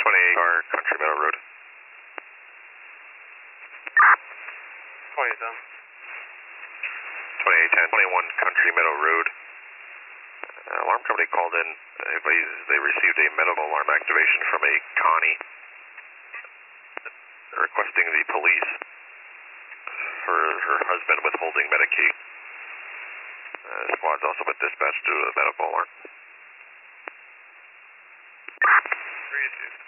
28R Country Meadow Road. 2010. 2810, 21 Country Meadow Road. Alarm company called in. They received a medical alarm activation from a Connie requesting the police for her husband withholding Medicaid. Squad's also been dispatched to a medical alarm. 3-2.